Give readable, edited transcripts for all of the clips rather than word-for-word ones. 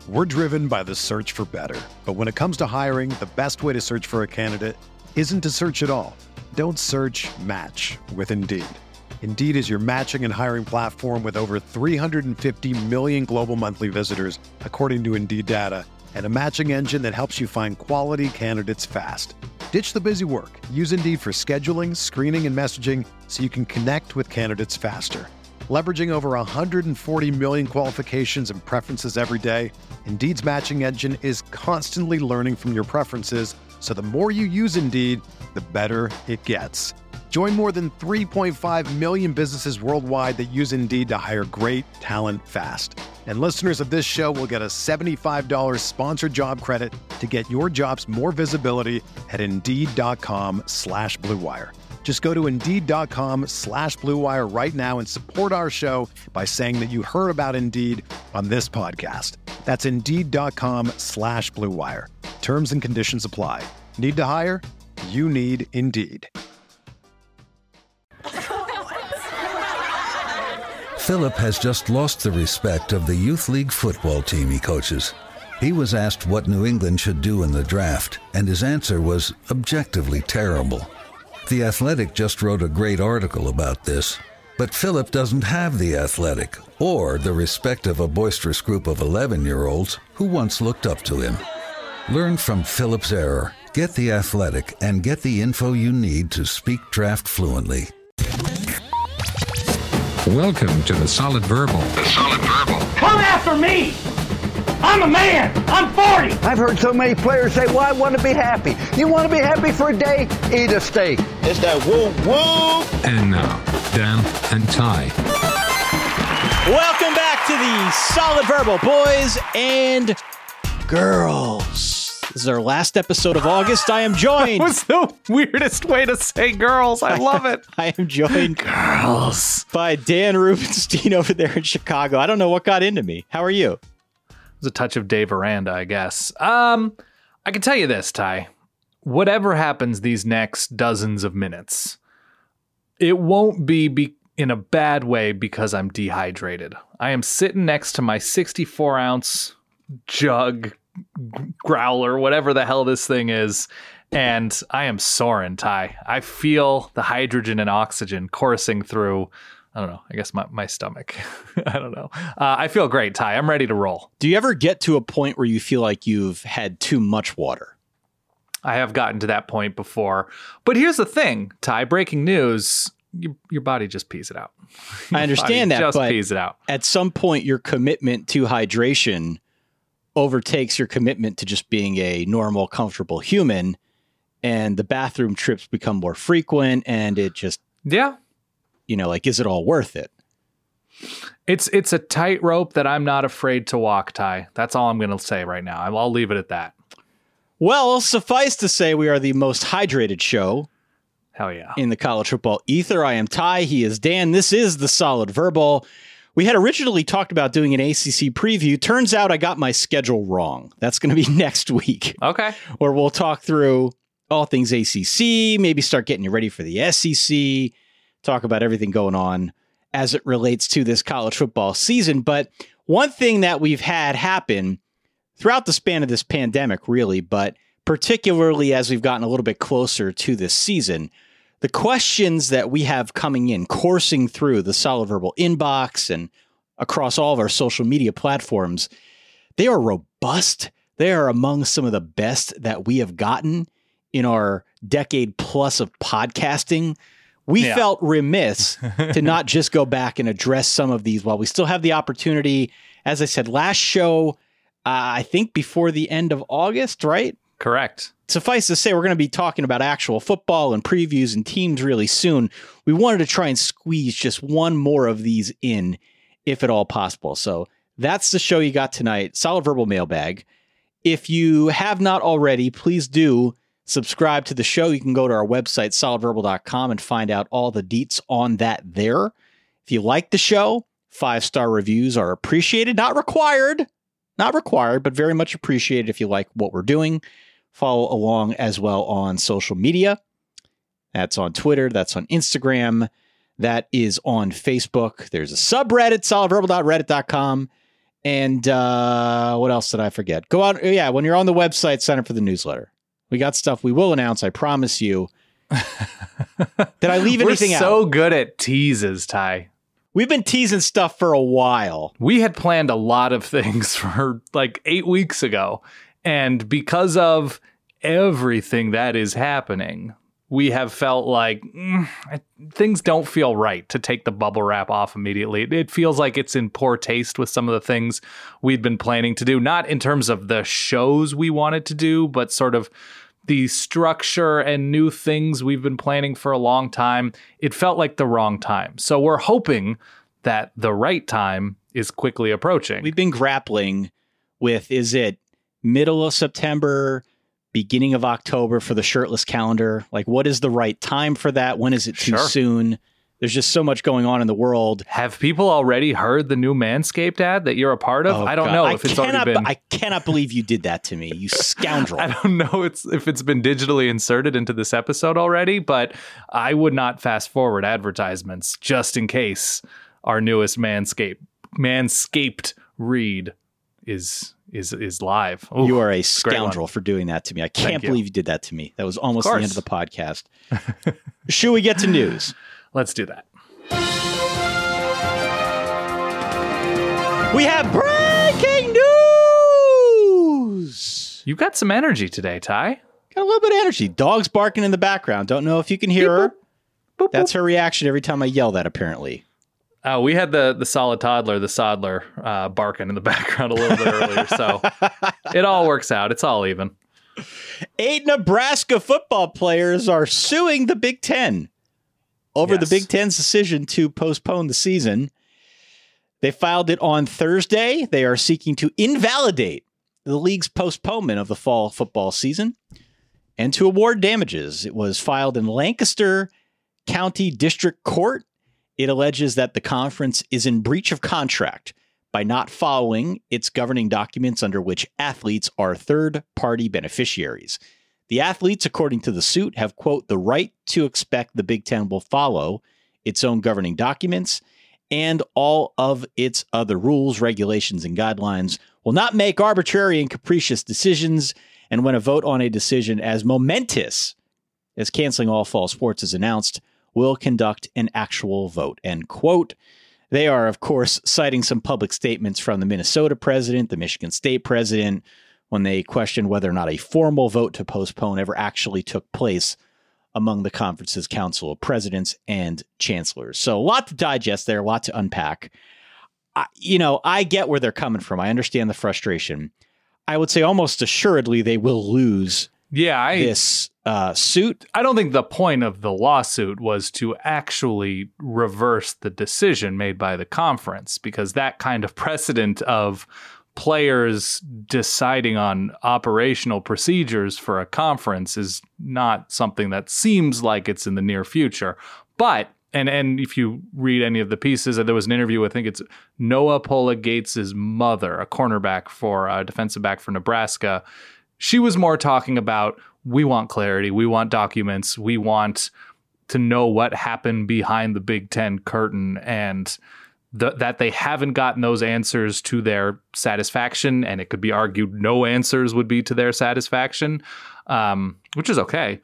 We're driven by the search for better. But when it comes to hiring, the best way to search for a candidate isn't to search at all. Don't search, match with Indeed. Indeed is your matching and hiring platform with over 350 million global monthly visitors, according to Indeed data, and a matching engine that helps you find quality candidates fast. Ditch the busy work. Use Indeed for scheduling, screening, and messaging so you can connect with candidates faster. Leveraging over 140 million qualifications and preferences every day, Indeed's matching engine is constantly learning from your preferences, so the more you use Indeed, the better it gets. Join more than 3.5 million businesses worldwide that use Indeed to hire great talent fast. And listeners of this show will get a $75 sponsored job credit to get your jobs more visibility at Indeed.com/Blue Wire. Just go to Indeed.com/Blue Wire right now and support our show by saying that you heard about Indeed on this podcast. That's Indeed.com/Blue Wire. Terms and conditions apply. Need to hire? You need Indeed. Philip has just lost the respect of the Youth League football team he coaches. He was asked what New England should do in the draft, and his answer was objectively terrible. The Athletic just wrote a great article about this, but Philip doesn't have The Athletic or the respect of a boisterous group of 11-year-olds who once looked up to him. Learn from Philip's error. Get The Athletic and get the info you need to speak draft fluently. Welcome to The Solid Verbal. The Solid Verbal. Come after me! I'm a man! I'm 40! I've heard so many players say, well, I want to be happy. You want to be happy for a day? Eat a steak. It's that woo-woo! And now, Dan and Ty. Welcome back to The Solid Verbal, boys and girls. This is our last episode of August. I am joined. That was the weirdest way to say girls. I love it. I am joined Girls. by Dan Rubenstein over there in Chicago. I don't know what got into me. How are you? It was a touch of Dave Aranda, I guess. I can tell you this, Ty. Whatever happens these next dozens of minutes, it won't be in a bad way because I'm dehydrated. I am sitting next to my 64-ounce jug growler, whatever the hell this thing is, and I am soaring, Ty. I feel the hydrogen and oxygen coursing through, I don't know, I guess my stomach. I don't know. I feel great, Ty. I'm ready to roll. Do you ever get to a point where you feel like you've had too much water? I have gotten to that point before. But here's the thing, Ty, breaking news, your body just pees it out. I understand that, just but pees it out. At some point, your commitment to hydration overtakes your commitment to just being a normal, comfortable human, and the bathroom trips become more frequent, and it just, like, is it all worth it? It's a tightrope that I'm not afraid to walk, Ty. That's all I'm going to say right now. I'll leave it at that. Well, suffice to say, we are the most hydrated show. Hell yeah. In the college football ether. I am Ty. He is Dan. This is The Solid Verbal. We had originally talked about doing an ACC preview. Turns out I got my schedule wrong. That's going to be next week. Okay. Where we'll talk through all things ACC, maybe start getting you ready for the SEC, talk about everything going on as it relates to this college football season. But one thing that we've had happen throughout the span of this pandemic, really, but particularly as we've gotten a little bit closer to this season, the questions that we have coming in, coursing through the Solid Verbal inbox and across all of our social media platforms, they are robust. They are among some of the best that we have gotten in our decade plus of podcasting. We felt remiss to not just go back and address some of these while we still have the opportunity. As I said, last show, I think before the end of August, right? Correct. Suffice to say, we're going to be talking about actual football and previews and teams really soon. We wanted to try and squeeze just one more of these in, if at all possible. So that's the show you got tonight, Solid Verbal Mailbag. If you have not already, please do subscribe to the show. You can go to our website, solidverbal.com, and find out all the deets on that there. If you like the show, 5-star reviews are appreciated, not required, but very much appreciated if you like what we're doing. Follow along as well on social media. That's on Twitter. That's on Instagram. That is on Facebook. There's a subreddit, solidverbal.reddit.com. And what else did I forget? Go out. Yeah, when you're on the website, sign up for the newsletter. We got stuff we will announce, I promise you. Did I leave anything out? We're so good at teases, Ty. We've been teasing stuff for a while. We had planned a lot of things for like 8 weeks ago. And because of everything that is happening, we have felt like things don't feel right to take the bubble wrap off immediately. It feels like it's in poor taste with some of the things we'd been planning to do, not in terms of the shows we wanted to do, but sort of the structure and new things we've been planning for a long time. It felt like the wrong time. So we're hoping that the right time is quickly approaching. We've been grappling with, is it middle of September, beginning of October for the shirtless calendar? Like, what is the right time for that? When is it too soon? There's just so much going on in the world. Have people already heard the new Manscaped ad that you're a part of? I don't know if it's already been. I cannot believe you did that to me, you scoundrel. I don't know if it's been digitally inserted into this episode already, but I would not fast forward advertisements just in case our newest Manscaped read is live. Ooh, you are a scoundrel for doing that to me. I can't believe you did that to me. That was almost the end of the podcast. Should we get to news? Let's do that. We have breaking news. You've got some energy today, Ty. Got a little bit of energy. Dog's barking in the background. Don't know if you can hear her. Boop, that's her reaction every time I yell that, apparently. We had the solid toddler, the Sodler, barking in the background a little bit earlier, so it all works out. It's all even. 8 Nebraska football players are suing the Big Ten over the Big Ten's decision to postpone the season. They filed it on Thursday. They are seeking to invalidate the league's postponement of the fall football season and to award damages. It was filed in Lancaster County District Court. It alleges that the conference is in breach of contract by not following its governing documents under which athletes are third-party beneficiaries. The athletes, according to the suit, have, quote, the right to expect the Big Ten will follow its own governing documents and all of its other rules, regulations, and guidelines, will not make arbitrary and capricious decisions, and when a vote on a decision as momentous as canceling all fall sports is announced, will conduct an actual vote, end quote. They are, of course, citing some public statements from the Minnesota president, the Michigan State president, when they questioned whether or not a formal vote to postpone ever actually took place among the conference's council of presidents and chancellors. So a lot to digest there, a lot to unpack. I get where they're coming from. I understand the frustration. I would say almost assuredly they will lose this suit. I don't think the point of the lawsuit was to actually reverse the decision made by the conference, because that kind of precedent of players deciding on operational procedures for a conference is not something that seems like it's in the near future. But, and if you read any of the pieces, there was an interview, I think it's Noah Pola Gates' mother, a cornerback for a defensive back for Nebraska. She was more talking about, we want clarity, we want documents, we want to know what happened behind the Big Ten curtain, and that they haven't gotten those answers to their satisfaction, and it could be argued no answers would be to their satisfaction, which is okay.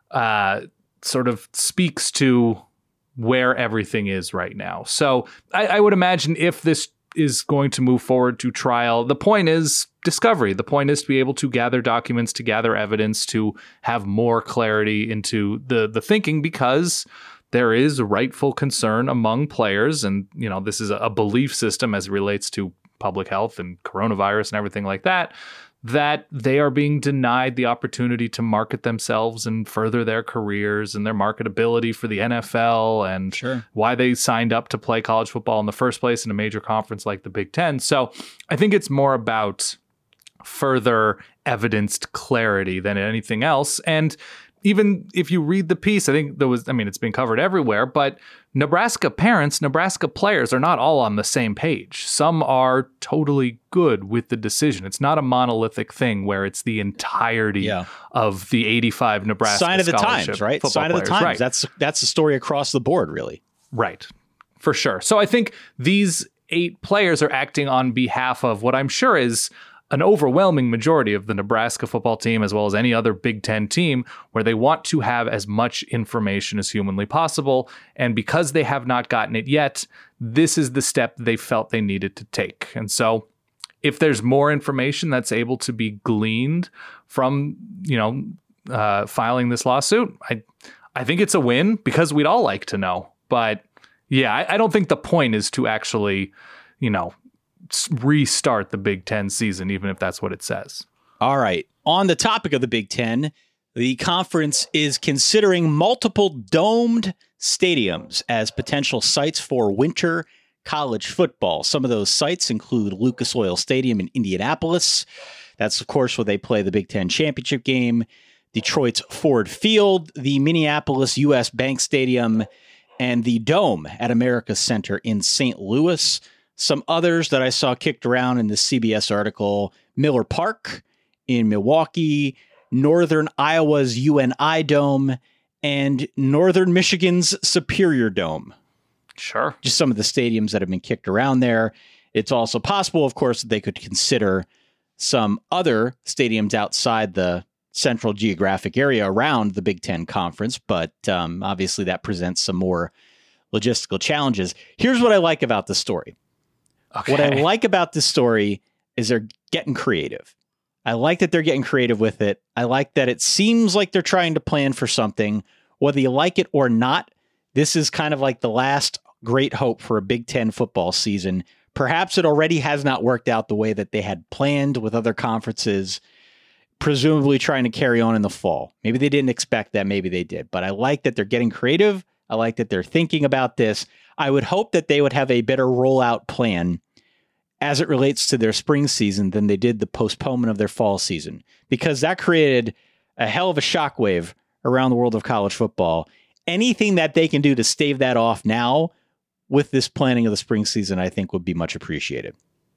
Sort of speaks to where everything is right now. So I would imagine if this is going to move forward to trial, the point is discovery. The point is to be able to gather documents, to gather evidence, to have more clarity into the thinking, because there is a rightful concern among players, and this is a belief system as it relates to public health and coronavirus and everything like that, that they are being denied the opportunity to market themselves and further their careers and their marketability for the NFL and why they signed up to play college football in the first place in a major conference like the Big Ten. So I think it's more about further evidenced clarity than anything else. And even if you read the piece, I think it's been covered everywhere, but Nebraska parents, Nebraska players are not all on the same page. Some are totally good with the decision. It's not a monolithic thing where it's the entirety of the 85 Nebraska sign of the times, right? Sign of the times. Right. That's the story across the board, really. Right. For sure. So I think these 8 players are acting on behalf of what I'm sure is an overwhelming majority of the Nebraska football team, as well as any other Big Ten team, where they want to have as much information as humanly possible. And because they have not gotten it yet, this is the step they felt they needed to take. And so if there's more information that's able to be gleaned from, filing this lawsuit, I think it's a win because we'd all like to know. But yeah, I don't think the point is to actually, restart the Big Ten season, even if that's what it says. All right. On the topic of the Big Ten, the conference is considering multiple domed stadiums as potential sites for winter college football. Some of those sites include Lucas Oil Stadium in Indianapolis. That's, of course, where they play the Big Ten championship game. Detroit's Ford Field, the Minneapolis U.S. Bank Stadium, and the Dome at America Center in St. Louis. Some others that I saw kicked around in the CBS article: Miller Park in Milwaukee, Northern Iowa's UNI Dome, and Northern Michigan's Superior Dome. Sure. Just some of the stadiums that have been kicked around there. It's also possible, of course, that they could consider some other stadiums outside the central geographic area around the Big Ten Conference, but obviously that presents some more logistical challenges. Here's what I like about the story. Okay. What I like about this story is they're getting creative. I like that they're getting creative with it. I like that it seems like they're trying to plan for something. Whether you like it or not, this is kind of like the last great hope for a Big Ten football season. Perhaps it already has not worked out the way that they had planned with other conferences, presumably trying to carry on in the fall. Maybe they didn't expect that. Maybe they did. But I like that they're getting creative. I like that they're thinking about this. I would hope that they would have a better rollout plan as it relates to their spring season than they did the postponement of their fall season, because that created a hell of a shockwave around the world of college football. Anything that they can do to stave that off now with this planning of the spring season, I think would be much appreciated.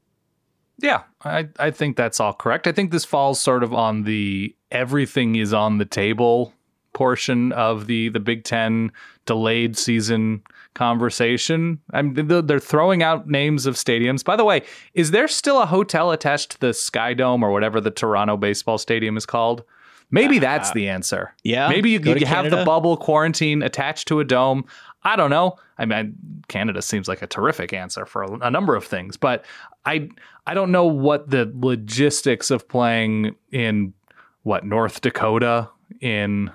Yeah, I think that's all correct. I think this falls sort of on the everything is on the table portion of the Big Ten delayed season conversation. They're throwing out names of stadiums. By the way, is there still a hotel attached to the Sky Dome or whatever the Toronto baseball stadium is called? Maybe that's the answer. Yeah. Maybe you have the bubble quarantine attached to a dome. I don't know. I mean, Canada seems like a terrific answer for a number of things, but I don't know what the logistics of playing in North Dakota in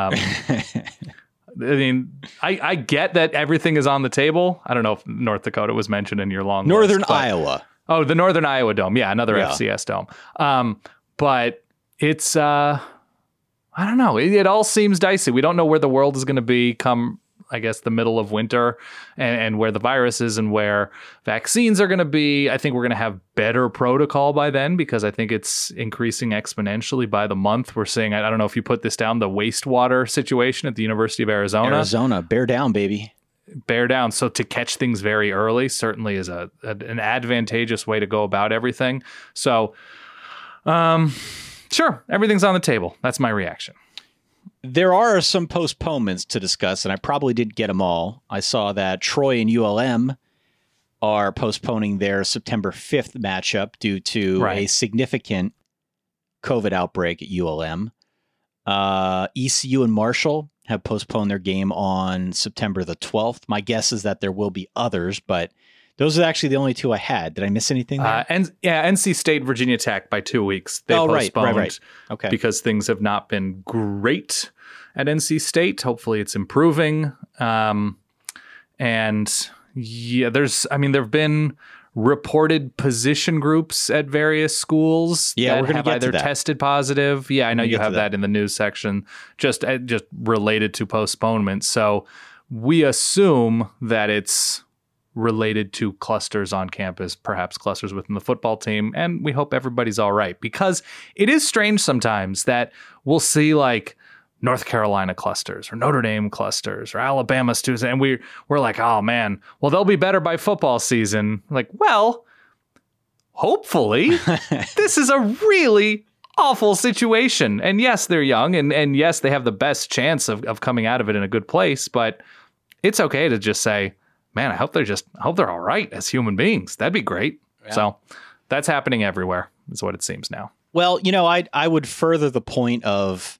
I get that everything is on the table. I don't know if North Dakota was mentioned in your long Northern list, Iowa. Oh, the Northern Iowa Dome. Yeah, another FCS dome. But it's I don't know. It all seems dicey. We don't know where the world is going to be come, I guess, the middle of winter, and where the virus is and where vaccines are going to be. I think we're going to have better protocol by then, because I think it's increasing exponentially by the month. We're seeing, I don't know if you put this down, the wastewater situation at the University of Arizona. Arizona, bear down, baby. Bear down. So to catch things very early certainly is an advantageous way to go about everything. So, sure, everything's on the table. That's my reaction. There are some postponements to discuss, and I probably didn't get them all. I saw that Troy and ULM are postponing their September 5th matchup due to a significant COVID outbreak at ULM. ECU and Marshall have postponed their game on September the 12th. My guess is that there will be others, but those are actually the only two I had. Did I miss anything there? NC State, Virginia Tech by 2 weeks. They postponed right. Okay. Because things have not been great at NC State. Hopefully it's improving. And yeah, there have been reported position groups at various schools that we're have either tested positive. Yeah, I know you have that in the news section, just related to postponement. So we assume that it's related to clusters on campus, perhaps clusters within the football team. And we hope everybody's all right, because it is strange sometimes that we'll see like North Carolina clusters or Notre Dame clusters or Alabama students. And we're like, oh man, well, they'll be better by football season. Like, well, hopefully this is a really awful situation. And yes, they're young and yes, they have the best chance of coming out of it in a good place, but it's okay to just say, man, I hope they're all right as human beings. That'd be great. Yeah. So that's happening everywhere, is what it seems now. Well, I would further the point of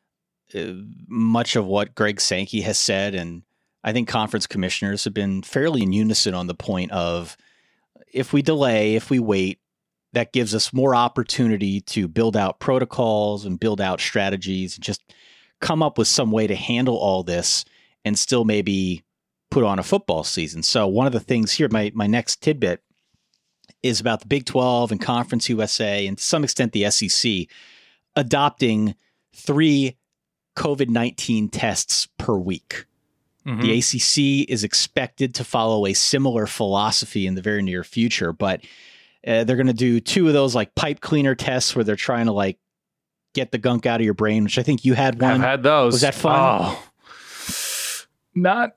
much of what Greg Sankey has said, and I think conference commissioners have been fairly in unison on the point of if we delay, if we wait, that gives us more opportunity to build out protocols and build out strategies and just come up with some way to handle all this and still maybe put on a football season. So one of the things here, my next tidbit is about the Big 12 and Conference USA and to some extent the SEC adopting 3 COVID-19 tests per week. Mm-hmm. The ACC is expected to follow a similar philosophy in the very near future, but they're going to do 2 of those like pipe cleaner tests where they're trying to like get the gunk out of your brain, which I think you had one. I've had those. Was that fun? Oh. Not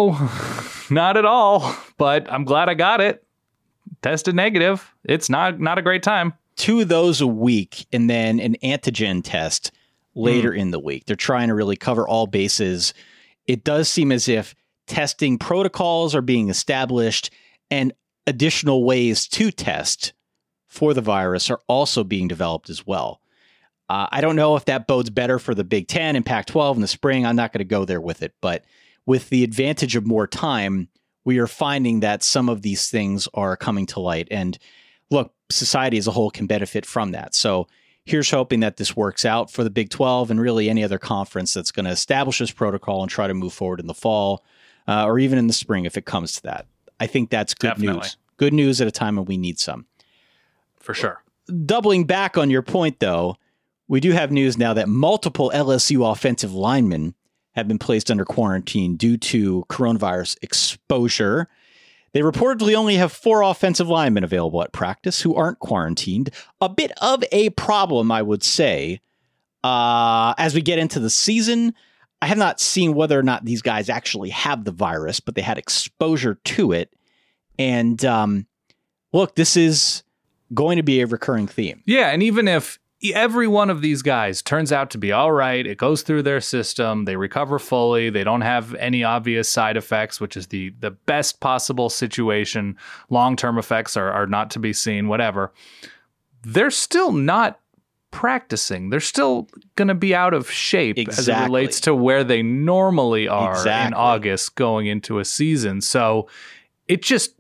at all, but I'm glad I got it. Tested negative. It's not a great time. 2 of those a week and then an antigen test later in the week. They're trying to really cover all bases. It does seem as if testing protocols are being established and additional ways to test for the virus are also being developed as well. I don't know if that bodes better for the Big 10 and Pac-12 in the spring. I'm not going to go there with it. But with the advantage of more time, we are finding that some of these things are coming to light. And look, society as a whole can benefit from that. So here's hoping that this works out for the Big 12 and really any other conference that's going to establish this protocol and try to move forward in the fall or even in the spring if it comes to that. I think that's good news. Good news at a time when we need some. For sure. Doubling back on your point, though, we do have news now that multiple LSU offensive linemen have been placed under quarantine due to coronavirus exposure. They reportedly only have 4 offensive linemen available at practice who aren't quarantined. A bit of a problem, I would say. As we get into the season, I have not seen whether or not these guys actually have the virus, but they had exposure to it. And look, this is going to be a recurring theme. Yeah, and even if every one of these guys turns out to be all right, it goes through their system, they recover fully, they don't have any obvious side effects, which is the best possible situation. Long-term effects are not to be seen, whatever. They're still not practicing. They're still going to be out of shape as it relates to where they normally are in August going into a season. So it just,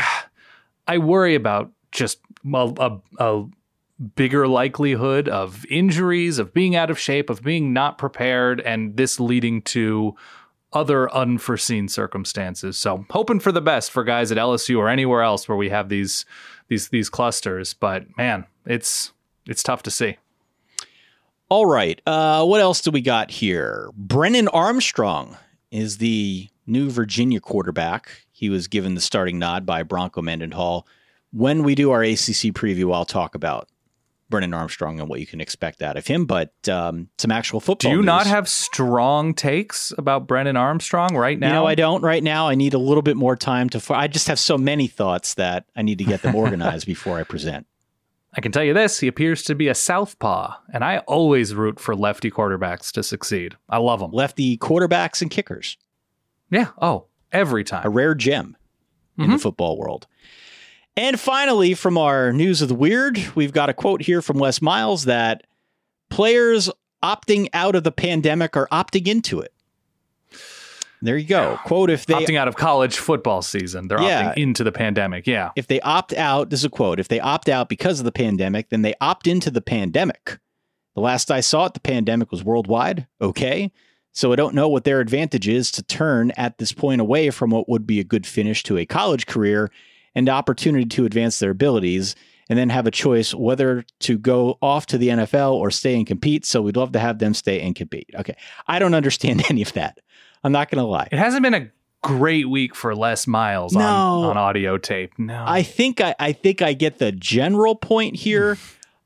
I worry about just a bigger likelihood of injuries, of being out of shape, of being not prepared, and this leading to other unforeseen circumstances. So hoping for the best for guys at LSU or anywhere else where we have these clusters. But man, it's tough to see. All right. What else do we got here? Brennan Armstrong is the new Virginia quarterback. He was given the starting nod by Bronco Mendenhall. When we do our ACC preview, I'll talk about Brennan Armstrong and what you can expect out of him, but some actual football news. Do you not news. have strong takes about Brennan Armstrong right now? I don't right now. I need a little bit more time I just have so many thoughts that I need to get them organized before I present. I can tell you this, he appears to be a southpaw, and I always root for lefty quarterbacks to succeed. I love them. Lefty quarterbacks and kickers. Yeah. Oh, every time. A rare gem in the football world. And finally, from our News of the Weird, we've got a quote here from Les Miles that players opting out of the pandemic are opting into it. There you go. Quote, if they opting out of college football season, they're opting into the pandemic. Yeah. If they opt out, this is a quote, if they opt out because of the pandemic, then they opt into the pandemic. The last I saw it, the pandemic was worldwide. Okay. So I don't know what their advantage is to turn at this point away from what would be a good finish to a college career and opportunity to advance their abilities and then have a choice whether to go off to the NFL or stay and compete. So we'd love to have them stay and compete. Okay. I don't understand any of that. I'm not going to lie. It hasn't been a great week for Les Miles on audio tape. No. I think I get the general point here.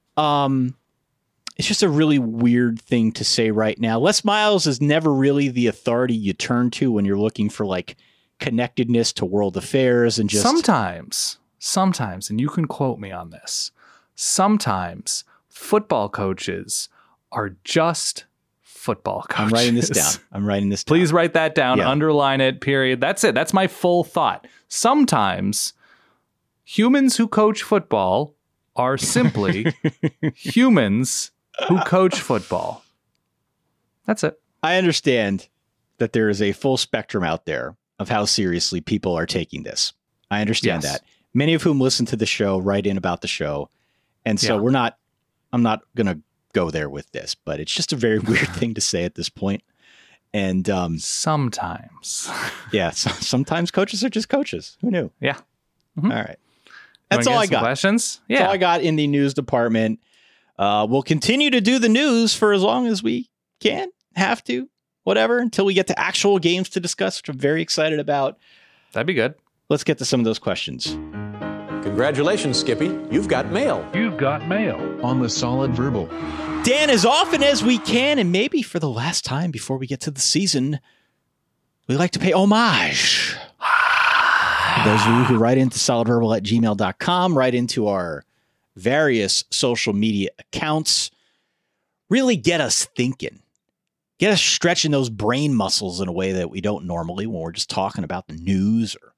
It's just a really weird thing to say right now. Les Miles is never really the authority you turn to when you're looking for like connectedness to world affairs and just sometimes, and you can quote me on this, sometimes football coaches are just football coaches. I'm writing this down. Please write that down. Yeah. Underline it, period. That's it. That's my full thought. Sometimes humans who coach football are simply humans who coach football. That's it. I understand that there is a full spectrum out there of how seriously people are taking this. I understand that. Many of whom listen to the show, write in about the show. And so I'm not going to go there with this, but it's just a very weird thing to say at this point. And sometimes. Yeah, sometimes coaches are just coaches. Who knew? Yeah. All right. That's all I got. Questions? Yeah. That's all I got in the news department. We'll continue to do the news for as long as we can, have to, whatever, until we get to actual games to discuss, which I'm very excited about. That'd be good. Let's get to some of those questions. Congratulations, Skippy. You've got mail. You've got mail on the Solid Verbal. Dan, as often as we can, and maybe for the last time before we get to the season, we like to pay homage. Those of you who write into solidverbal@gmail.com, write into our various social media accounts, really get us thinking. Get us stretching those brain muscles in a way that we don't normally when we're just talking about the news or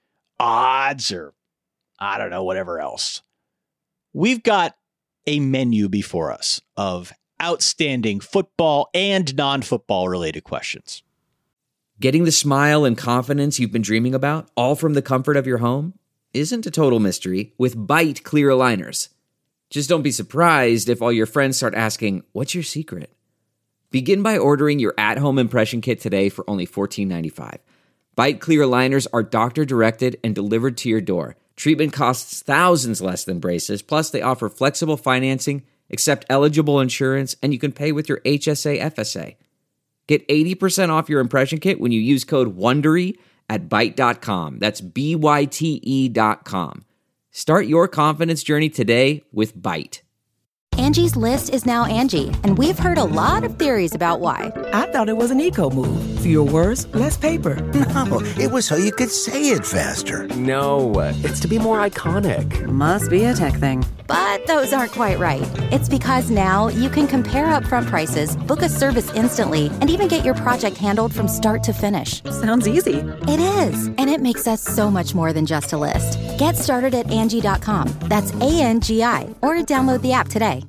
odds or I don't know, whatever else. We've got a menu before us of outstanding football and non-football related questions. Getting the smile and confidence you've been dreaming about, all from the comfort of your home, isn't a total mystery with Byte clear aligners. Just don't be surprised if all your friends start asking, "What's your secret?" Begin by ordering your at-home impression kit today for only $14.95. Byte clear aligners are doctor-directed and delivered to your door. Treatment costs thousands less than braces, plus they offer flexible financing, accept eligible insurance, and you can pay with your HSA FSA. Get 80% off your impression kit when you use code WONDERY at Byte.com. That's BYTE.com. Start your confidence journey today with Byte. Angie's List is now Angie, and we've heard a lot of theories about why. I thought it was an eco move. Fewer words, less paper. No, it was so you could say it faster. No, it's to be more iconic. Must be a tech thing. But those aren't quite right. It's because now you can compare upfront prices, book a service instantly, and even get your project handled from start to finish. Sounds easy. It is, and it makes us so much more than just a list. Get started at Angie.com. That's ANGI, or download the app today.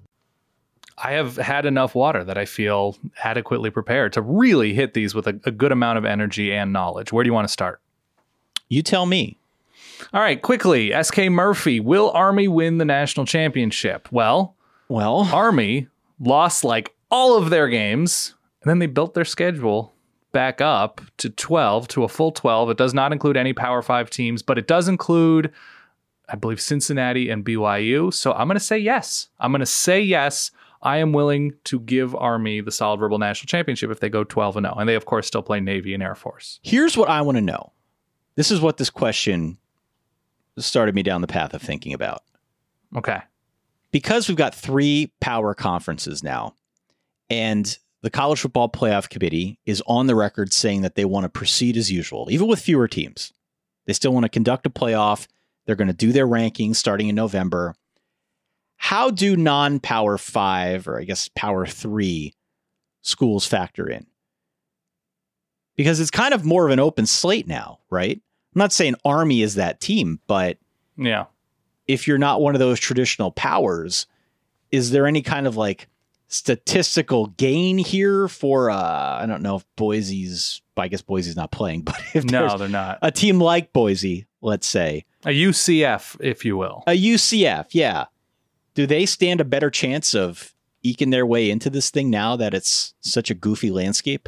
I have had enough water that I feel adequately prepared to really hit these with a good amount of energy and knowledge. Where do you want to start? You tell me. All right, quickly. SK Murphy, will Army win the national championship? Well, Army lost like all of their games, and then they built their schedule back up to 12, to a full 12. It does not include any Power 5 teams, but it does include, I believe, Cincinnati and BYU. So I'm going to say yes. I am willing to give Army the Solid Verbal National Championship if they go 12-0. And they, of course, still play Navy and Air Force. Here's what I want to know. This is what this question started me down the path of thinking about. Okay. Because we've got 3 power conferences now, and the College Football Playoff Committee is on the record saying that they want to proceed as usual, even with fewer teams. They still want to conduct a playoff. They're going to do their rankings starting in November. How do non-Power 5, or I guess Power 3 schools factor in? Because it's kind of more of an open slate now, right? I'm not saying Army is that team, but yeah, if you're not one of those traditional powers, is there any kind of like statistical gain here for, I don't know if I guess Boise's not playing, but if they're not. A team like Boise, let's say. A UCF, if you will. A UCF, yeah. Do they stand a better chance of eking their way into this thing now that it's such a goofy landscape?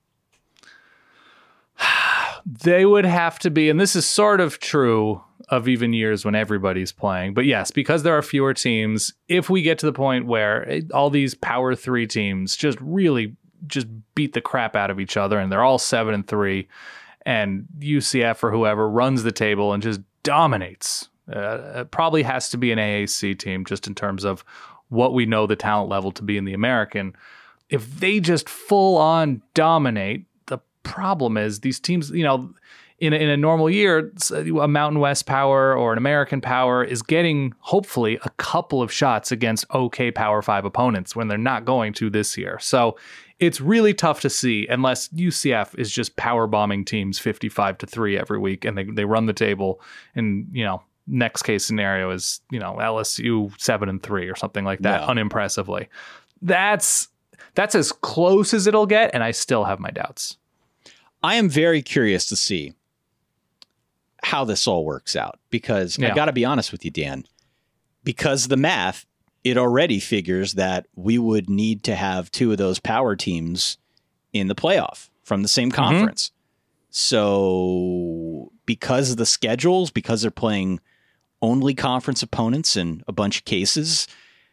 They would have to be, and this is sort of true of even years when everybody's playing. But yes, because there are fewer teams, if we get to the point where all these Power 3 teams just really just beat the crap out of each other and they're all 7-3, and UCF or whoever runs the table and just dominates, it probably has to be an AAC team just in terms of what we know the talent level to be in the American. If they just full on dominate, the problem is these teams, in a normal year, a Mountain West Power or an American Power is getting, hopefully, a couple of shots against okay Power 5 opponents when they're not going to this year. So it's really tough to see unless UCF is just power bombing teams 55-3 every week and they run the table and, next case scenario is, LSU 7-3 or something like that, unimpressively. That's as close as it'll get, and I still have my doubts. I am very curious to see how this all works out because I got to be honest with you, Dan, because the math, it already figures that we would need to have two of those power teams in the playoff from the same conference. So because of the schedules, because they're playing only conference opponents in a bunch of cases,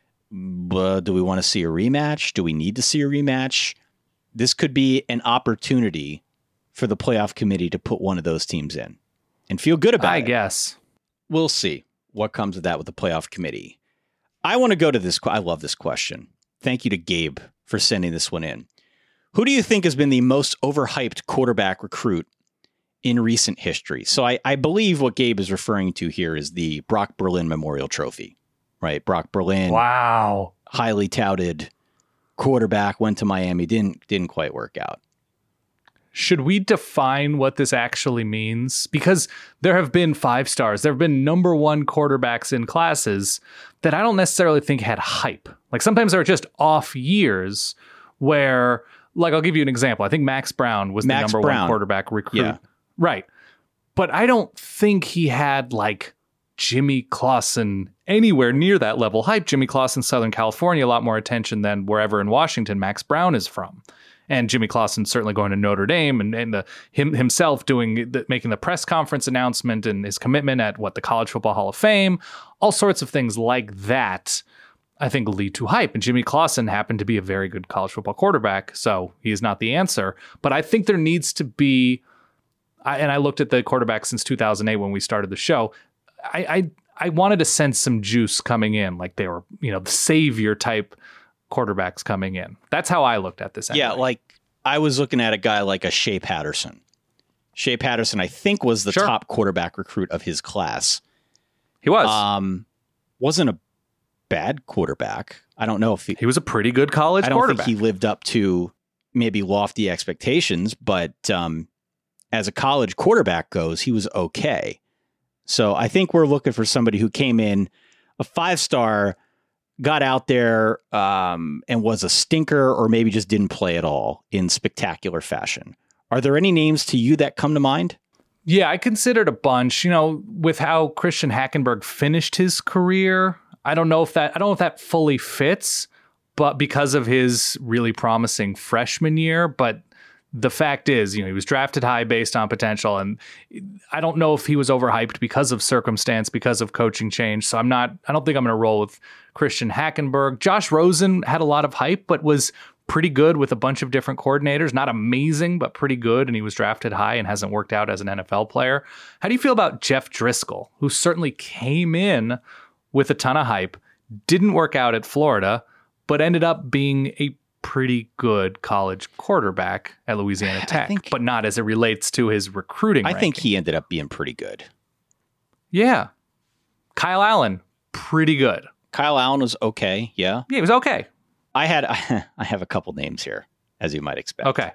do we want to see a rematch? Do we need to see a rematch? This could be an opportunity for the playoff committee to put one of those teams in and feel good about it. I guess. We'll see what comes of that with the playoff committee. I want to go to this. I love this question. Thank you to Gabe for sending this one in. Who do you think has been the most overhyped quarterback recruit in recent history? So I believe what Gabe is referring to here is the Brock Berlin Memorial Trophy, right? Brock Berlin. Wow. Highly touted quarterback, went to Miami, didn't quite work out. Should we define what this actually means? Because there have been 5 stars. There have been number 1 quarterbacks in classes that I don't necessarily think had hype. Like sometimes there are just off years where, like, I'll give you an example. I think Max Brown was the number 1 quarterback recruit. Yeah. Right. But I don't think he had like Jimmy Clausen anywhere near that level hype. Jimmy Clausen, Southern California, a lot more attention than wherever in Washington Max Brown is from. And Jimmy Clausen certainly going to Notre Dame and himself making the press conference announcement and his commitment at the College Football Hall of Fame, all sorts of things like that, I think lead to hype. And Jimmy Clausen happened to be a very good college football quarterback, so he is not the answer. But I think there needs to be, and I looked at the quarterbacks since 2008 when we started the show, I wanted to sense some juice coming in, like they were, the savior type quarterbacks coming in. That's how I looked at this. Anyway. Yeah, like I was looking at a guy like a Shea Patterson. Shea Patterson, I think, was the top quarterback recruit of his class. He was. Wasn't a bad quarterback. I don't know if he was a pretty good college quarterback. I don't think he lived up to maybe lofty expectations, but as a college quarterback goes, he was okay. So I think we're looking for somebody who came in a 5-star, got out there and was a stinker or maybe just didn't play at all in spectacular fashion. Are there any names to you that come to mind? Yeah, I considered a bunch, with how Christian Hackenberg finished his career. I don't know if that fully fits, but because of his really promising freshman year, but the fact is, he was drafted high based on potential, and I don't know if he was overhyped because of circumstance, because of coaching change. So I don't think I'm going to roll with Christian Hackenberg. Josh Rosen had a lot of hype, but was pretty good with a bunch of different coordinators. Not amazing, but pretty good, and he was drafted high and hasn't worked out as an NFL player. How do you feel about Jeff Driscoll, who certainly came in with a ton of hype, didn't work out at Florida, but ended up being a pretty good college quarterback at Louisiana Tech, but not as it relates to his recruiting ranking. think he ended up being pretty good. Yeah. Kyle Allen, pretty good. Kyle Allen was okay, yeah. Yeah, he was okay. I have a couple names here, as you might expect. Okay.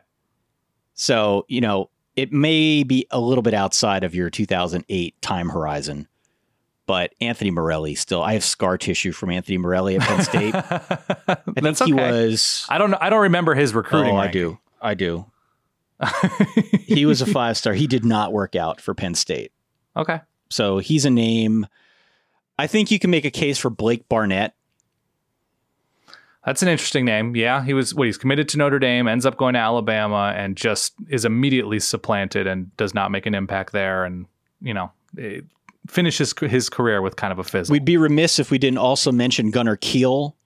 So, it may be a little bit outside of your 2008 time horizon, but Anthony Morelli still, I have scar tissue from Anthony Morelli at Penn State. That's okay. He was. I don't remember his recruiting. Oh, ranking. I do. He was a 5-star. He did not work out for Penn State. Okay. So he's a name. I think you can make a case for Blake Barnett. That's an interesting name. Yeah, he's committed to Notre Dame, ends up going to Alabama, and just is immediately supplanted and does not make an impact there. And, finishes his career with kind of a fizzle. We'd be remiss if we didn't also mention Gunnar Kiel.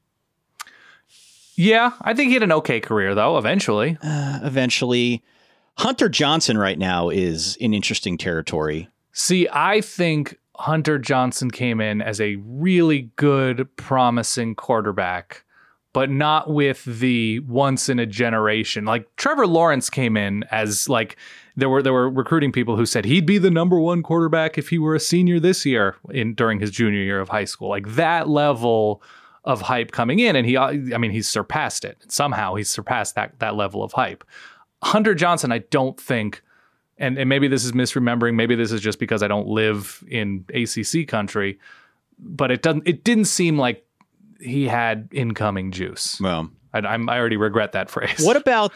Yeah, I think he had an okay career, though, eventually. Hunter Johnson right now is in interesting territory. See, I think Hunter Johnson came in as a really good, promising quarterback, but not with the once in a generation. Like Trevor Lawrence came in as like there were recruiting people who said he'd be the number one quarterback if he were a senior this year during his junior year of high school. Like that level of hype coming in, and he's surpassed it. Somehow he's surpassed that level of hype. Hunter Johnson, I don't think, and maybe this is misremembering, maybe this is just because I don't live in ACC country, but it didn't seem like he had incoming juice. Well, I already regret that phrase. What about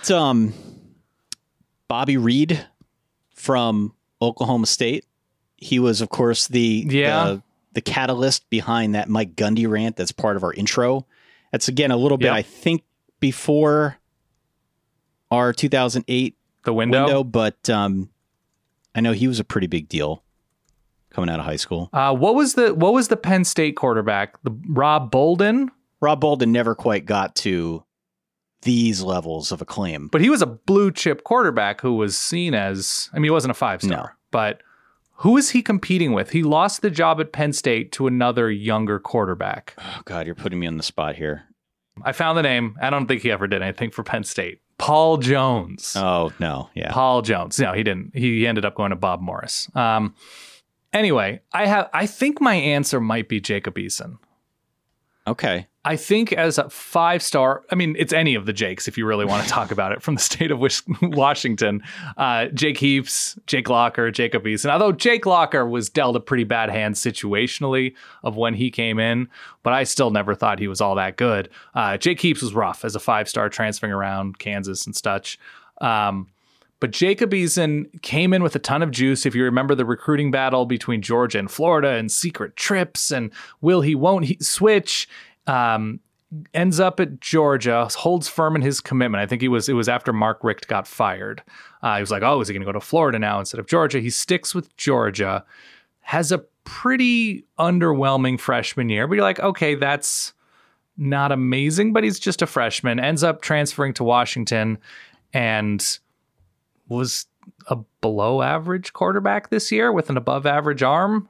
Bobby Reed from Oklahoma State? He was, of course, the catalyst behind that Mike Gundy rant that's part of our intro. That's, again, a little bit, I think, before our 2008 window, but I know he was a pretty big deal coming out of high school. What was the Penn State quarterback? Rob Bolden? Rob Bolden never quite got to these levels of acclaim. But he was a blue chip quarterback who was seen as, he wasn't a 5-star, but who is he competing with? He lost the job at Penn State to another younger quarterback. Oh, God, you're putting me on the spot here. I found the name. I don't think he ever did anything for Penn State. Paul Jones. Oh, no. Yeah. Paul Jones. No, he didn't. He ended up going to Bob Morris. Anyway, I think my answer might be Jacob Eason. Okay. I think as a 5-star, it's any of the Jakes if you really want to talk about it from the state of Washington. Jake Heaps, Jake Locker, Jacob Eason. Although Jake Locker was dealt a pretty bad hand situationally of when he came in, but I still never thought he was all that good. Jake Heaps was rough as a 5-star transferring around Kansas and such. But Jacob Eason came in with a ton of juice. If you remember the recruiting battle between Georgia and Florida and secret trips and won't he switch, ends up at Georgia, holds firm in his commitment. I think it was after Mark Richt got fired. He was like, oh, is he going to go to Florida now instead of Georgia? He sticks with Georgia, has a pretty underwhelming freshman year, but you're like, okay, that's not amazing, but he's just a freshman, ends up transferring to Washington and was a below average quarterback this year with an above average arm.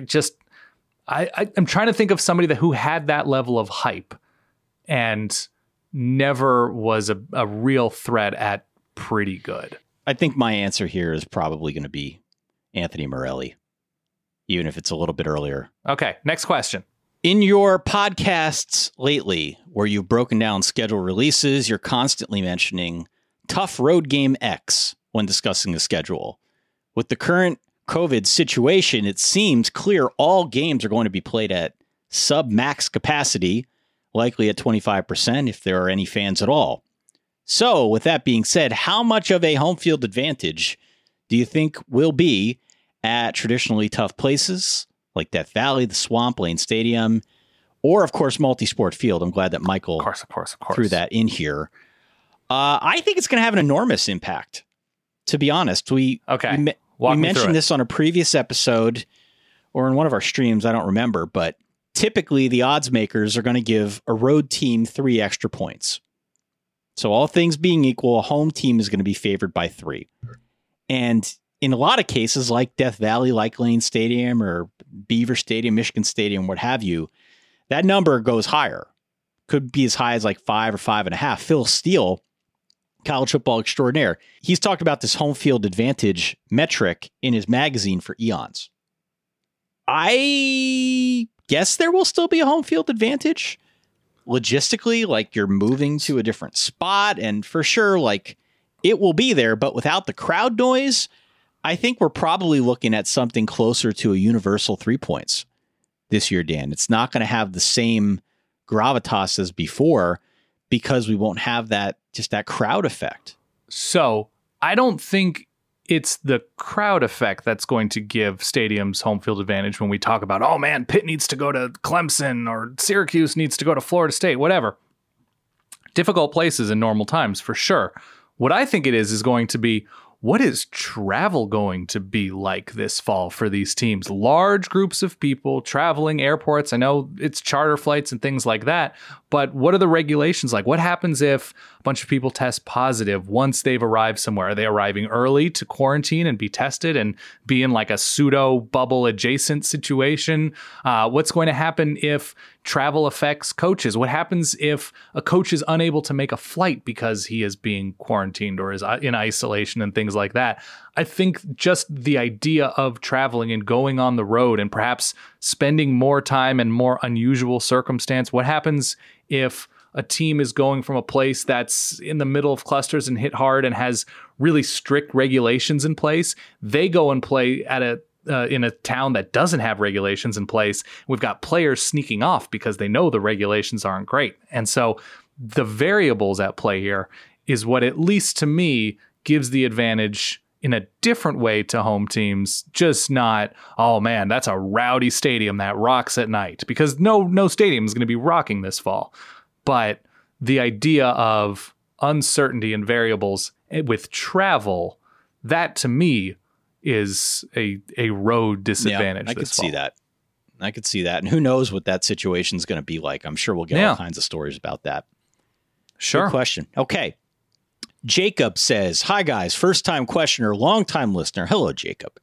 I'm trying to think of somebody who had that level of hype and never was a real threat at pretty good. I think my answer here is probably going to be Anthony Morelli, even if it's a little bit earlier. Okay, next question. In your podcasts lately, where you've broken down schedule releases, you're constantly mentioning tough road game X when discussing the schedule. With the current COVID situation, it seems clear all games are going to be played at sub-max capacity, likely at 25% if there are any fans at all. So, with that being said, how much of a home field advantage do you think will be at traditionally tough places like Death Valley, the Swamp, Lane Stadium, or, of course, Multisport Field? I'm glad that Michael of course. threw that in here. I think it's going to have an enormous impact, to be honest. We mentioned this on a previous episode or in one of our streams. I don't remember, but typically the odds makers are going to give a road team 3 extra points. So all things being equal, a home team is going to be favored by 3. And in a lot of cases, like Death Valley, like Lane Stadium or Beaver Stadium, Michigan Stadium, what have you, that number goes higher. Could be as high as like 5 or 5.5. Phil Steele, college football extraordinaire, he's talked about this home field advantage metric in his magazine for eons. I guess there will still be a home field advantage logistically, like you're moving to a different spot, and for sure, like it will be there, but without the crowd noise, I think we're probably looking at something closer to a universal 3 points this year, Dan. It's not going to have the same gravitas as before because we won't have that crowd effect. So I don't think it's the crowd effect that's going to give stadiums home field advantage when we talk about, oh man, Pitt needs to go to Clemson or Syracuse needs to go to Florida State, whatever. Difficult places in normal times, for sure. What I think it is going to be, what is travel going to be like this fall for these teams? Large groups of people traveling, airports. I know it's charter flights and things like that, but what are the regulations like? What happens if bunch of people test positive once they've arrived somewhere? Are they arriving early to quarantine and be tested and be in like a pseudo bubble adjacent situation? What's going to happen if travel affects coaches? What happens if a coach is unable to make a flight because he is being quarantined or is in isolation and things like that? I think just the idea of traveling and going on the road and perhaps spending more time in more unusual circumstance. What happens if a team is going from a place that's in the middle of clusters and hit hard and has really strict regulations in place? They go and play at in a town that doesn't have regulations in place. We've got players sneaking off because they know the regulations aren't great. And so the variables at play here is what, at least to me, gives the advantage in a different way to home teams. Just not, oh man, that's a rowdy stadium that rocks at night, because no stadium is going to be rocking this fall. But the idea of uncertainty and variables with travel, that to me is a road disadvantage. I could see that. And who knows what that situation is going to be like. I'm sure we'll get all kinds of stories about that. Sure. Good question. Okay. Jacob says, hi guys, first time questioner, long time listener. Hello, Jacob.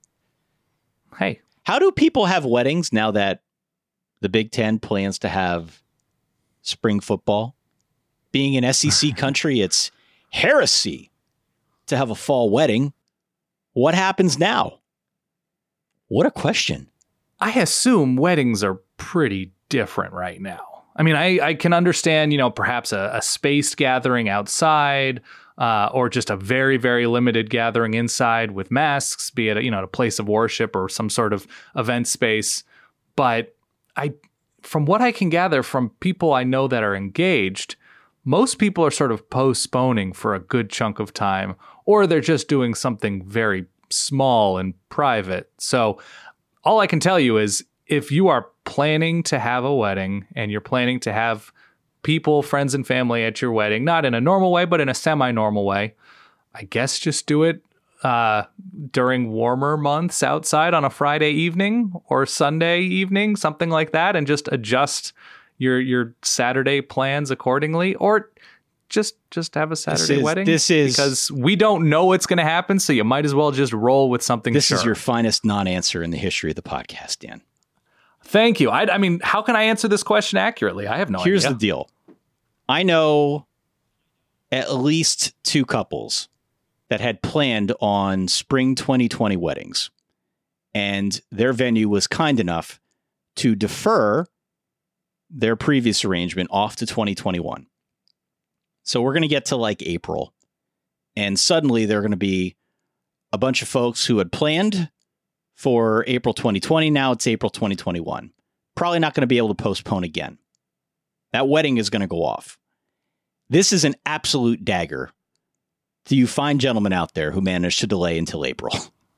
Hey. How do people have weddings now that the Big Ten plans to have spring football? Being an SEC country, it's heresy to have a fall wedding. What happens now? What a question. I assume weddings are pretty different right now. I mean, I can understand, perhaps a spaced gathering outside, or just a very, very limited gathering inside with masks, be it a place of worship or some sort of event space. But from what I can gather from people I know that are engaged, most people are sort of postponing for a good chunk of time, or they're just doing something very small and private. So all I can tell you is, if you are planning to have a wedding and you're planning to have people, friends and family at your wedding, not in a normal way, but in a semi-normal way, I guess just do it during warmer months outside on a Friday evening or Sunday evening, something like that, and just adjust your Saturday plans accordingly, or just have a Saturday wedding. Because we don't know what's going to happen, so you might as well just roll with something. This is your finest non-answer in the history of the podcast, Dan. Thank you. I mean, how can I answer this question accurately? I have no idea. Here's the deal. I know at least two couples that had planned on spring 2020 weddings, and their venue was kind enough to defer their previous arrangement off to 2021. So we're going to get to like April, and suddenly there are going to be a bunch of folks who had planned for April 2020. Now it's April 2021. Probably not going to be able to postpone again. That wedding is going to go off. This is an absolute dagger to you fine gentlemen out there who managed to delay until April.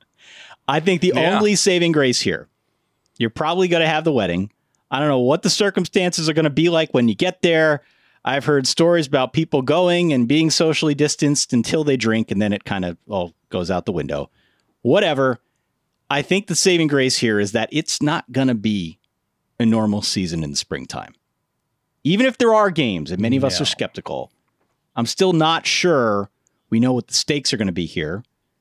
I think the only saving grace here, you're probably going to have the wedding. I don't know what the circumstances are going to be like when you get there. I've heard stories about people going and being socially distanced until they drink, and then it kind of all goes out the window. Whatever. I think the saving grace here is that it's not going to be a normal season in the springtime. Even if there are games, and many of us are skeptical, I'm still not sure we know what the stakes are going to be here.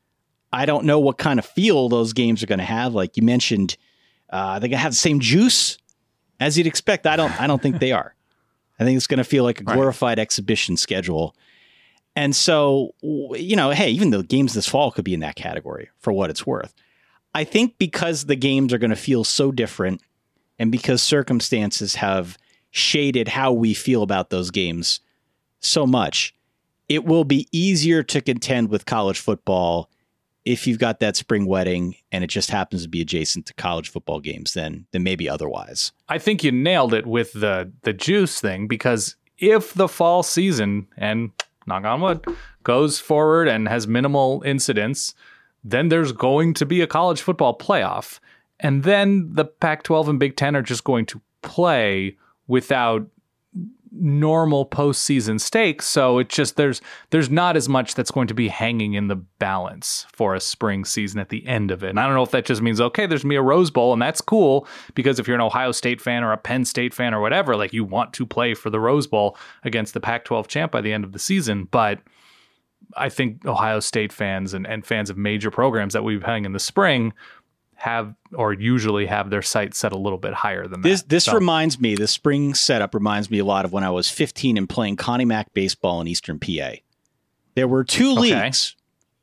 I don't know what kind of feel those games are going to have. Like you mentioned, they're going to have the same juice as you'd expect. I don't think they are. I think it's going to feel like a glorified exhibition schedule. And so, hey, even the games this fall could be in that category for what it's worth. I think because the games are going to feel so different, and because circumstances have shaded how we feel about those games so much, it will be easier to contend with college football if you've got that spring wedding and it just happens to be adjacent to college football games than maybe otherwise. I think you nailed it with the juice thing, because if the fall season, and knock on wood, goes forward and has minimal incidents, then there's going to be a college football playoff. And then the Pac-12 and Big Ten are just going to play without normal postseason stakes. So it's just there's not as much that's going to be hanging in the balance for a spring season at the end of it. And I don't know if that just means, okay, there's going to be a Rose Bowl, and that's cool because if you're an Ohio State fan or a Penn State fan or whatever, like you want to play for the Rose Bowl against the Pac-12 champ by the end of the season. But I think Ohio State fans and fans of major programs that we've hung in the spring have or usually have their sights set a little bit higher than that. This reminds me, the spring setup reminds me a lot of when I was 15 and playing Connie Mack baseball in Eastern PA. There were two leagues.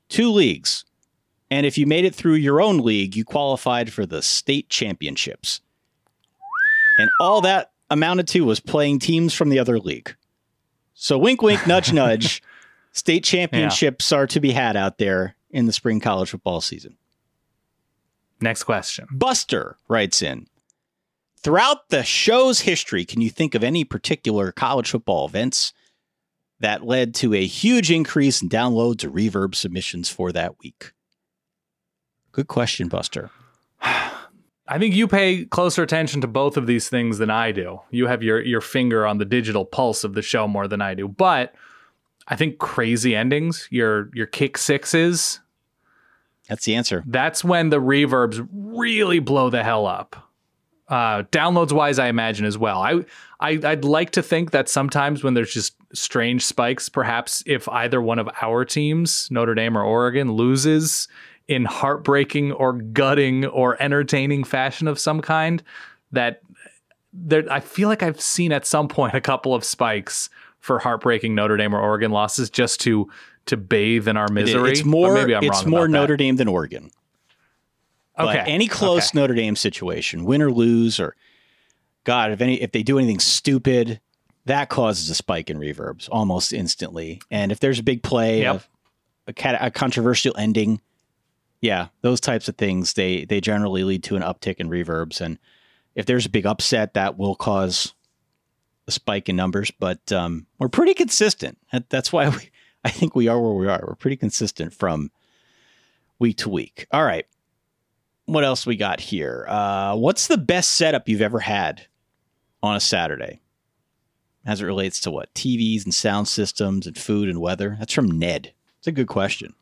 And if you made it through your own league, you qualified for the state championships. And all that amounted to was playing teams from the other league. So wink, wink, nudge, nudge. State championships are to be had out there in the spring college football season. Next question. Buster writes in, throughout the show's history, can you think of any particular college football events that led to a huge increase in downloads or reverb submissions for that week? Good question, Buster. I think you pay closer attention to both of these things than I do. You have your finger on the digital pulse of the show more than I do. But I think crazy endings, your kick sixes, that's the answer. That's when the reverbs really blow the hell up. Downloads wise, I imagine as well. I'd like to think that sometimes when there's just strange spikes, perhaps if either one of our teams, Notre Dame or Oregon, loses in heartbreaking or gutting or entertaining fashion of some kind, that there, I feel like I've seen at some point a couple of spikes for heartbreaking Notre Dame or Oregon losses just to bathe in our misery. It's more, maybe I'm it's wrong more about Notre that. Dame than Oregon. Okay. But any close Notre Dame situation, win or lose, or God, if they do anything stupid, that causes a spike in reverbs almost instantly. And if there's a big play, a controversial ending, those types of things, they generally lead to an uptick in reverbs. And if there's a big upset, that will cause a spike in numbers. But we're pretty consistent. That's why I think we are where we are. We're pretty consistent from week to week. All right. What else we got here? What's the best setup you've ever had on a Saturday as it relates to what? TVs and sound systems and food and weather? That's from Ned. It's a good question.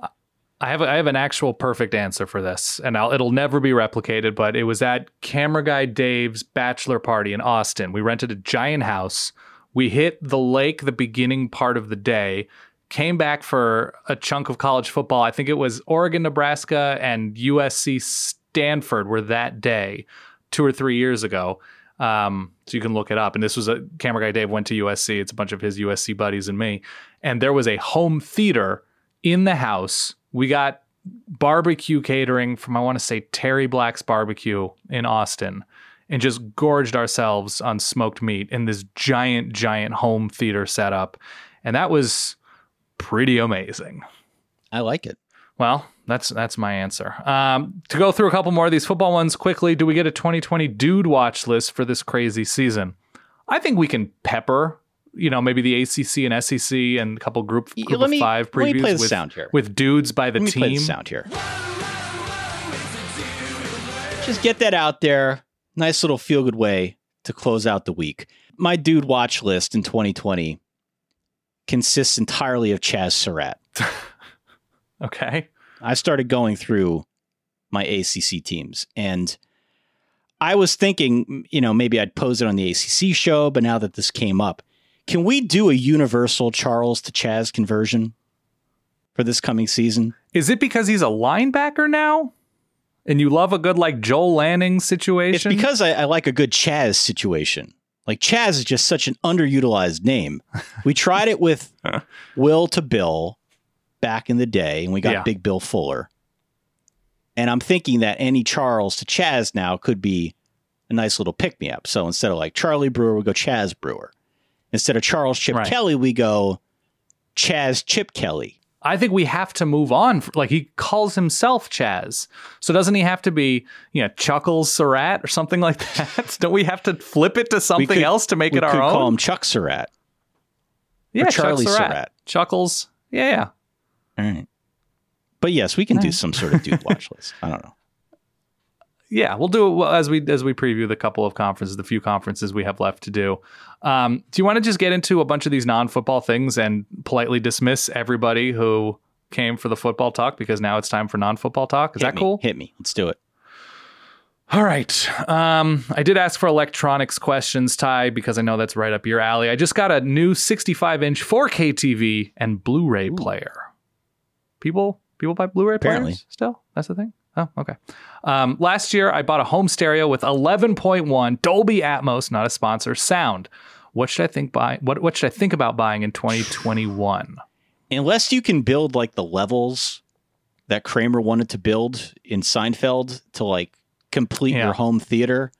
I have an actual perfect answer for this, and it'll never be replicated, but it was at Camera Guy Dave's bachelor party in Austin. We rented a giant house. We hit the lake the beginning part of the day, came back for a chunk of college football. I think it was Oregon, Nebraska, and USC Stanford were that day 2 or 3 years ago. So you can look it up. And this was a Camera Guy Dave went to USC. It's a bunch of his USC buddies and me. And there was a home theater in the house. We got barbecue catering from, I want to say, Terry Black's Barbecue in Austin, and just gorged ourselves on smoked meat in this giant, giant home theater setup. And that was pretty amazing. I like it. Well, that's my answer. To go through a couple more of these football ones quickly, do we get a 2020 dude watch list for this crazy season? I think we can pepper, maybe the ACC and SEC and a couple group of 5 previews let me play the sound here. With dudes by the let me team. Play the sound here. Just get that out there. Nice little feel-good way to close out the week. My dude watch list in 2020 consists entirely of Chaz Surratt. Okay. I started going through my ACC teams, and I was thinking, maybe I'd pose it on the ACC show, but now that this came up, can we do a universal Charles to Chaz conversion for this coming season? Is it because he's a linebacker now? And you love a good, Joel Lanning situation? It's because I like a good Chaz situation. Chaz is just such an underutilized name. We tried it with Will to Bill back in the day, and we got Big Bill Fuller. And I'm thinking that any Charles to Chaz now could be a nice little pick-me-up. So instead of Charlie Brewer, we go Chaz Brewer. Instead of Charles Chip Kelly, we go Chaz Chip Kelly. I think we have to move on. He calls himself Chaz. So doesn't he have to be, Chuckles Surratt or something like that? Don't we have to flip it to something else to make it our own? We could call him Chuck Surratt. Yeah, or Charlie Chuck Surratt. Chuckles. Yeah. All right. But yes, we can do some sort of dude watch list. I don't know. Yeah, we'll do it as we preview the few conferences we have left to do. Do you want to just get into a bunch of these non-football things and politely dismiss everybody who came for the football talk because now it's time for non-football talk? Is that cool? Hit me. Let's do it. All right. I did ask for electronics questions, Ty, because I know that's right up your alley. I just got a new 65-inch 4K TV and Blu-ray player. People buy Blu-ray players still? That's the thing? Oh, okay. Last year, I bought a home stereo with 11.1 Dolby Atmos, not a sponsor, sound. What should I think about buying in 2021? Unless you can build like the levels that Kramer wanted to build in Seinfeld to like complete your home theater,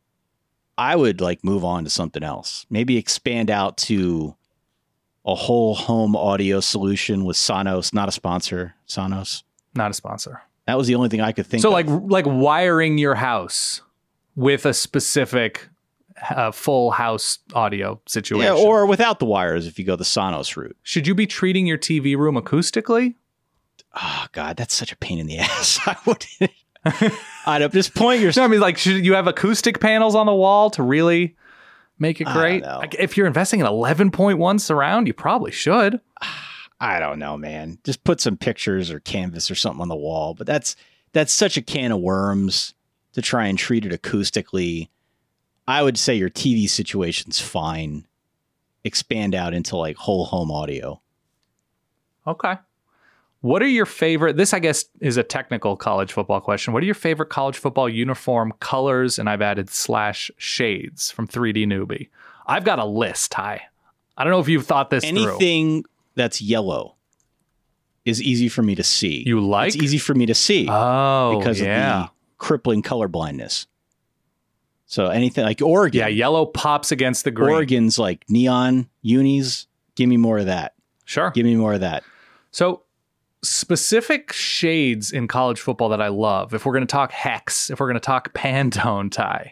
I would like move on to something else. Maybe expand out to a whole home audio solution with Sonos, not a sponsor. Sonos, not a sponsor. That was the only thing I could think of. So like wiring your house with a specific full house audio situation. Yeah, or without the wires if you go the Sonos route. Should you be treating your TV room acoustically? Oh, God, that's such a pain in the ass. I wouldn't. At this point, I mean, like, should you have acoustic panels on the wall to really make it great? Like, if you're investing in 11.1 surround, you probably should. I don't know, man. Just put some pictures or canvas or something on the wall. But that's such a can of worms to try and treat it acoustically. I would say your TV situation's fine. Expand out into like whole home audio. Okay. What are your favorite, this I guess is a technical college football question. What are your favorite college football uniform colors? And I've added /shades from 3D Newbie. I've got a list, Ty. I don't know if you've thought this through. Anything that's yellow is easy for me to see. You like? It's easy for me to see. Oh, because of the crippling color blindness. So anything like Oregon. Yeah, yellow pops against the green. Oregon's like neon unis. Give me more of that. Sure. Give me more of that. So specific shades in college football that I love, if we're going to talk hex, if we're going to talk Pantone, Ty,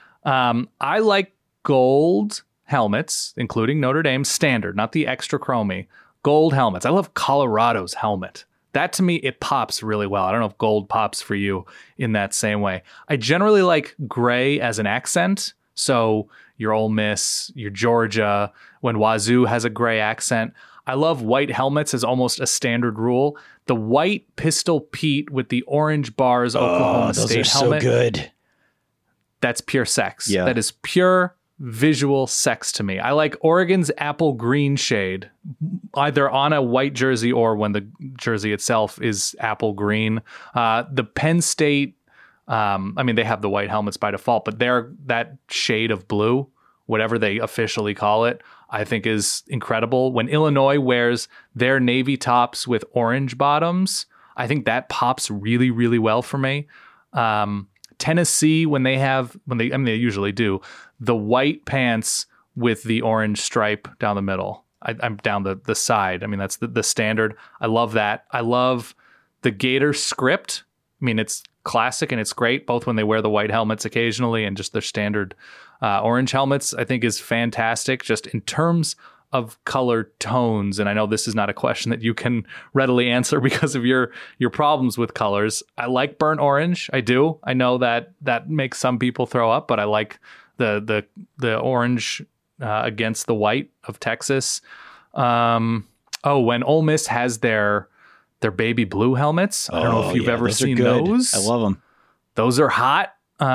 I like gold helmets, including Notre Dame's standard, not the extra chromey, gold helmets. I love Colorado's helmet. That to me, it pops really well. I don't know if gold pops for you in that same way. I generally like gray as an accent. So your Ole Miss, your Georgia, when Wazoo has a gray accent. I love white helmets as almost a standard rule. The white Pistol Pete with the orange bars Oklahoma State helmet. So good. That's pure sex. Yeah. That is pure visual sex to me. I like Oregon's apple green shade, either on a white jersey or when the jersey itself is apple green. The Penn State, I mean, they have the white helmets by default, but that shade of blue, whatever they officially call it, I think is incredible. When Illinois wears their navy tops with orange bottoms, I think that pops really, really well for me. Tennessee, they usually do the white pants with the orange stripe down the middle. I'm down the side. I mean, that's the standard. I love that. I love the Gator script. I mean, it's classic and it's great, both when they wear the white helmets occasionally and just their standard orange helmets, I think is fantastic just in terms of color tones. And I know this is not a question that you can readily answer because of your problems with colors. I like burnt orange. I do. I know that makes some people throw up, but I like the orange against the white of Texas. When Ole Miss has their baby blue helmets. I don't know if you've ever seen those. I love them. Those are hot.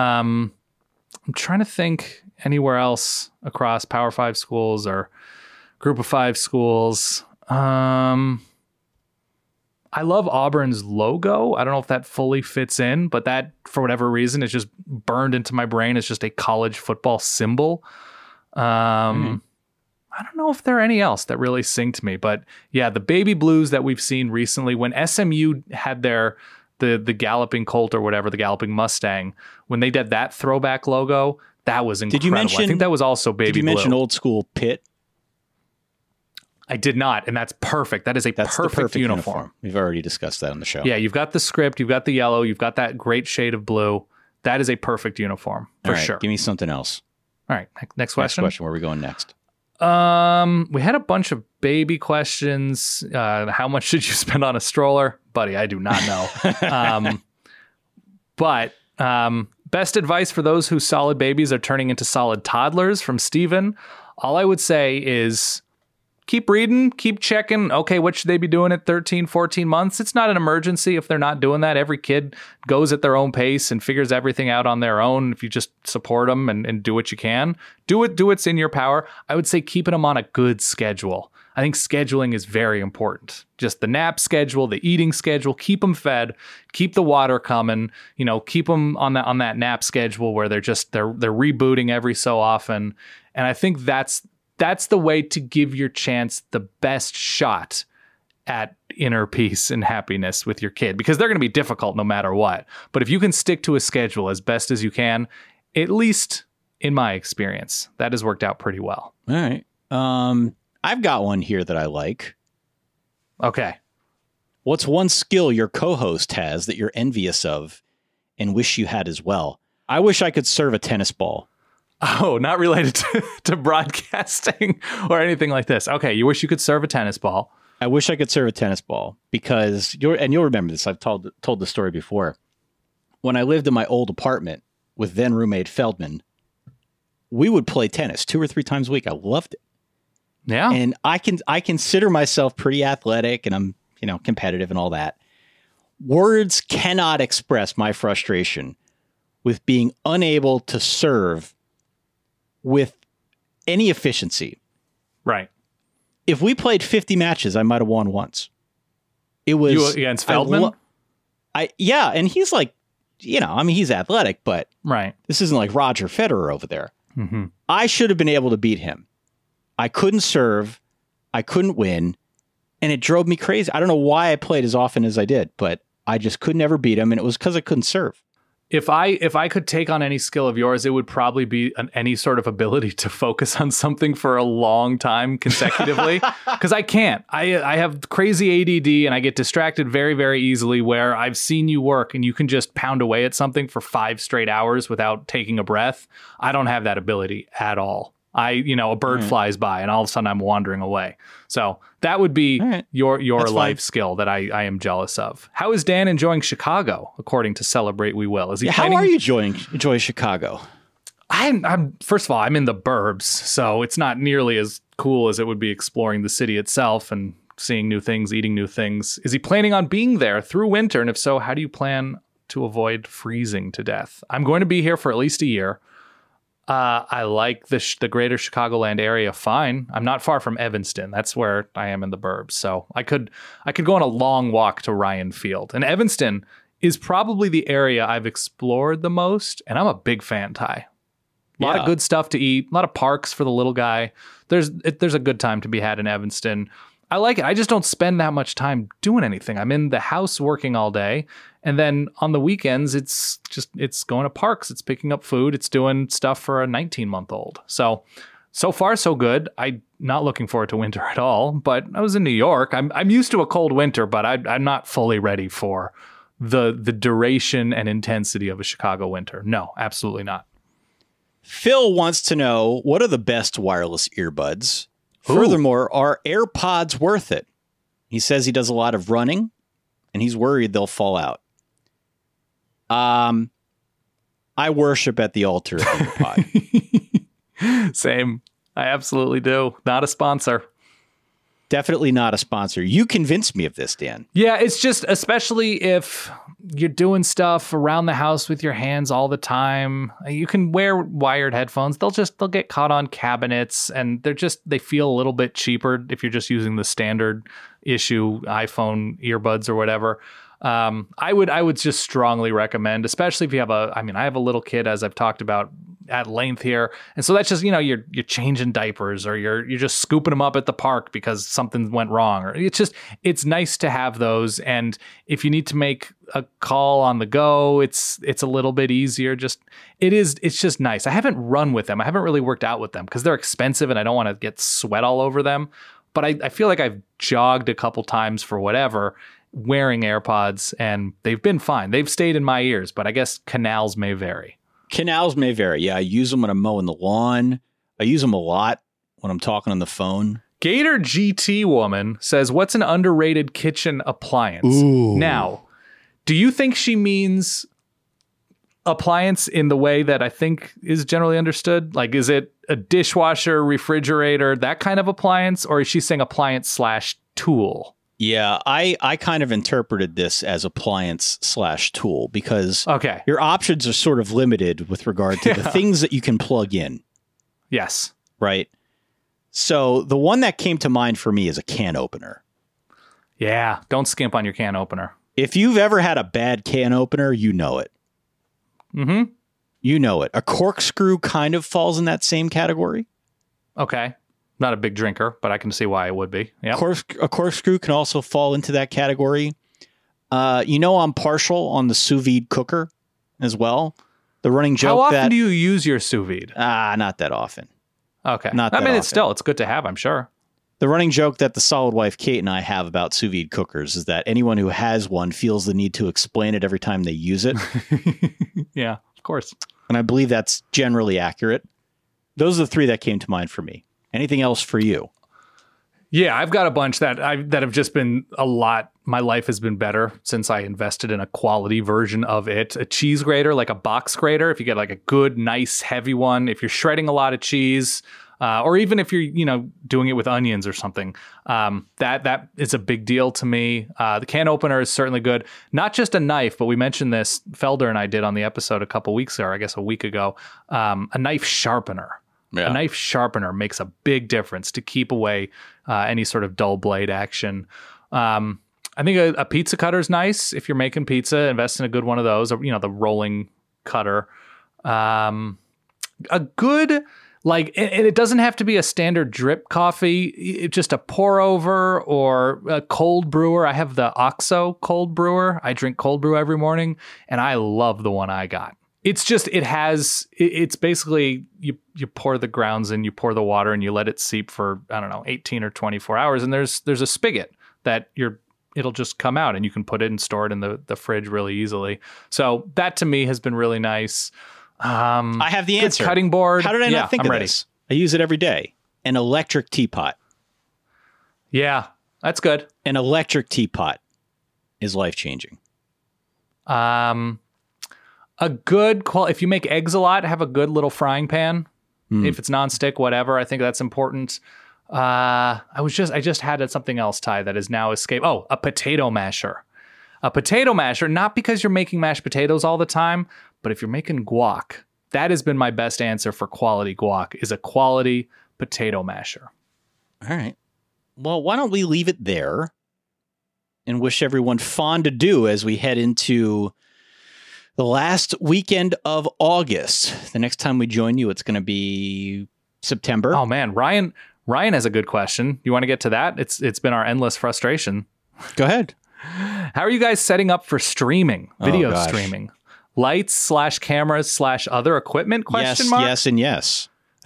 I'm trying to think anywhere else across Power 5 schools or Group of 5 schools. I love Auburn's logo. I don't know if that fully fits in, but that, for whatever reason, is just burned into my brain. It's just a college football symbol. I don't know if there are any else that really sing to me, but yeah, the baby blues that we've seen recently, when SMU had the Galloping Colt or whatever, the Galloping Mustang, when they did that throwback logo, that was incredible. Did you mention? I think that was also baby blue. Did you mention old school Pitt? I did not, and that's perfect. That's the perfect uniform. We've already discussed that on the show. Yeah, you've got the script, you've got the yellow, you've got that great shade of blue. That is a perfect uniform for sure. Give me something else. All right, next question. Where are we going next? We had a bunch of baby questions. How much should you spend on a stroller? Buddy, I do not know. But Best advice for those whose solid babies are turning into solid toddlers from Steven. All I would say is keep reading, keep checking. Okay, what should they be doing at 13, 14 months? It's not an emergency if they're not doing that. Every kid goes at their own pace and figures everything out on their own. If you just support them and do what you can, do what's in your power. I would say keeping them on a good schedule. I think scheduling is very important. Just the nap schedule, the eating schedule, keep them fed, keep the water coming, keep them on that nap schedule where they're rebooting every so often. And I think that's the way to give your chance the best shot at inner peace and happiness with your kid, because they're going to be difficult no matter what. But if you can stick to a schedule as best as you can, at least in my experience, that has worked out pretty well. All right. I've got one here that I like. Okay. What's one skill your co-host has that you're envious of and wish you had as well? I wish I could serve a tennis ball. Oh, not related to broadcasting or anything like this. Okay, you wish you could serve a tennis ball. I wish I could serve a tennis ball because you'll remember this. I've told the story before. When I lived in my old apartment with then roommate Feldman, we would play tennis 2 or 3 times a week. I loved it. Yeah. And I consider myself pretty athletic and I'm, competitive and all that. Words cannot express my frustration with being unable to serve with any efficiency. Right. If we played 50 matches, I might have won once. It was you against Feldman? Yeah. And he's like, he's athletic, but right. This isn't like Roger Federer over there. Mm-hmm. I should have been able to beat him. I couldn't serve. I couldn't win. And it drove me crazy. I don't know why I played as often as I did, but I just could never beat him. And it was because I couldn't serve. If I could take on any skill of yours, it would probably be any sort of ability to focus on something for a long time consecutively. Because I can't. I have crazy ADD and I get distracted very, very easily, where I've seen you work and you can just pound away at something for 5 straight hours without taking a breath. I don't have that ability at all. A bird flies by and all of a sudden I'm wandering away. So that would be your life skill that I am jealous of. How is Dan enjoying Chicago, according to Celebrate We Will? Is he how are you enjoying Chicago? I'm first of all, I'm in the burbs, so it's not nearly as cool as it would be exploring the city itself and seeing new things, eating new things. Is he planning on being there through winter? And if so, how do you plan to avoid freezing to death? I'm going to be here for at least a year. I like the greater Chicagoland area fine. I'm not far from Evanston. That's where I am in the burbs. So I could go on a long walk to Ryan Field. And Evanston is probably the area I've explored the most. And I'm a big fan, Ty. A lot of good stuff to eat. A lot of parks for the little guy. There's a good time to be had in Evanston. I like it. I just don't spend that much time doing anything. I'm in the house working all day. And then on the weekends, it's going to parks. It's picking up food. It's doing stuff for a 19-month-old. So far, so good. I'm not looking forward to winter at all. But I was in New York. I'm used to a cold winter, but I'm not fully ready for the duration and intensity of a Chicago winter. No, absolutely not. Phil wants to know, what are the best wireless earbuds? Ooh. Furthermore, are AirPods worth it? He says he does a lot of running, and he's worried they'll fall out. I worship at the altar of AirPod. Same. I absolutely do. Not a sponsor. Definitely not a sponsor. You convinced me of this, Dan. Yeah, it's just, especially if you're doing stuff around the house with your hands all the time. You can wear wired headphones. They'll get caught on cabinets, and they feel a little bit cheaper if you're just using the standard issue iPhone earbuds or whatever. I would just strongly recommend, especially if you have I have a little kid, as I've talked about at length here. And so that's just, you're changing diapers, or you're just scooping them up at the park because something went wrong, or it's nice to have those. And if you need to make a call on the go, it's a little bit easier. It's just nice. I haven't run with them. I haven't really worked out with them because they're expensive and I don't want to get sweat all over them. But I feel like I've jogged a couple times for whatever, wearing AirPods, and they've been fine. They've stayed in my ears, but I guess canals may vary. Canals may vary. Yeah, I use them when I'm mowing the lawn. I use them a lot when I'm talking on the phone. Gator GT Woman says, what's an underrated kitchen appliance? Ooh. Now, do you think she means appliance in the way that I think is generally understood? Like, is it a dishwasher, refrigerator, that kind of appliance? Or is she saying appliance/tool? Yeah, I kind of interpreted this as appliance/tool because your options are sort of limited with regard to the things that you can plug in. Yes. Right. So the one that came to mind for me is a can opener. Yeah, don't skimp on your can opener. If you've ever had a bad can opener, you know it. Mm-hmm. You know it. A corkscrew kind of falls in that same category. Okay. Not a big drinker, but I can see why it would be. Yeah. A corkscrew can also fall into that category. I'm partial on the sous vide cooker as well. The running joke. How often do you use your sous vide? Not that often. Okay. Not that often. It's good to have, I'm sure. The running joke that the solid wife Kate and I have about sous vide cookers is that anyone who has one feels the need to explain it every time they use it. Yeah, of course. And I believe that's generally accurate. Those are the three that came to mind for me. Anything else for you? Yeah, I've got a bunch that have just been a lot. My life has been better since I invested in a quality version of it. A cheese grater, like a box grater, if you get like a good, nice, heavy one. If you're shredding a lot of cheese, or even if you're, doing it with onions or something, that is a big deal to me. The can opener is certainly good. Not just a knife, but we mentioned this, Felder and I did on the episode a couple weeks ago, or I guess a week ago, a knife sharpener. Yeah. A knife sharpener makes a big difference to keep away any sort of dull blade action. I think a pizza cutter is nice. If you're making pizza, invest in a good one of those, or, the rolling cutter. A good, and it doesn't have to be a standard drip coffee, just a pour over or a cold brewer. I have the OXO cold brewer. I drink cold brew every morning, and I love the one I got. It's just, it's basically you pour the grounds in, you pour the water and you let it seep for, 18 or 24 hours. And there's a spigot that it'll just come out and you can put it and store it in the fridge really easily. So that to me has been really nice. I have the answer. Cutting board. How did I not think of this? I use it every day. An electric teapot. Yeah, that's good. An electric teapot is life-changing. A good if you make eggs a lot, have a good little frying pan. If it's nonstick, whatever. I think that's important. I just had something else, Ty, that has now escaped. Oh, a potato masher. A potato masher, not because you're making mashed potatoes all the time, but if you're making guac. That has been my best answer for quality guac, is a quality potato masher. All right. Well, why don't we leave it there and wish everyone fond adieu as we head into the last weekend of August. The next time we join you, it's going to be September. Oh man, Ryan has a good question. You want to get to that? It's been our endless frustration. Go ahead. How are you guys setting up for streaming, video streaming? Lights/cameras/other equipment? Question mark? Yes, and yes.